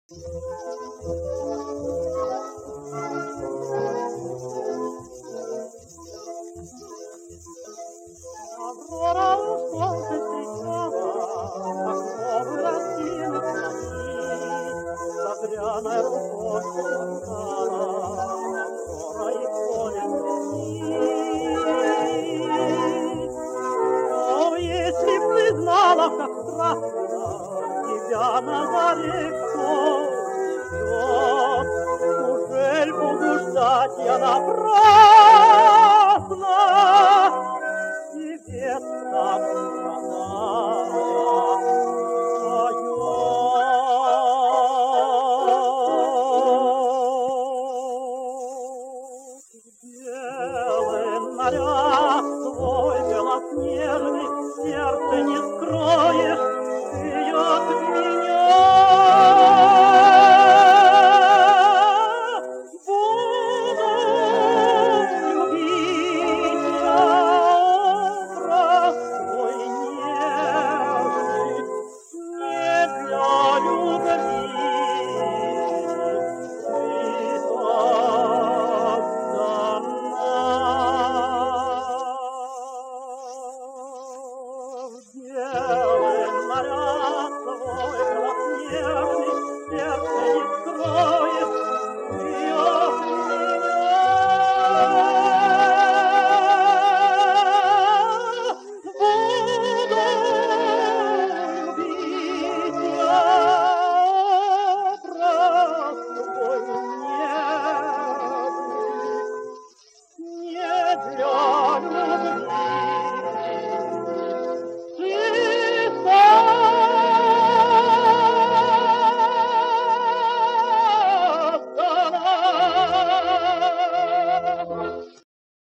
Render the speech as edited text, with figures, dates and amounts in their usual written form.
Аврора ушла, встречала, как новый растинок цветы, багряная рукой ласкала, Аврора и поле цветы. О, если б ты знала, как страстно тебя на заре кто ждет, ужель буду ждать я напрасно? Невеста родная поет. Белый наряд свой белоснежный, сердце не скроешь ты от меня. Любви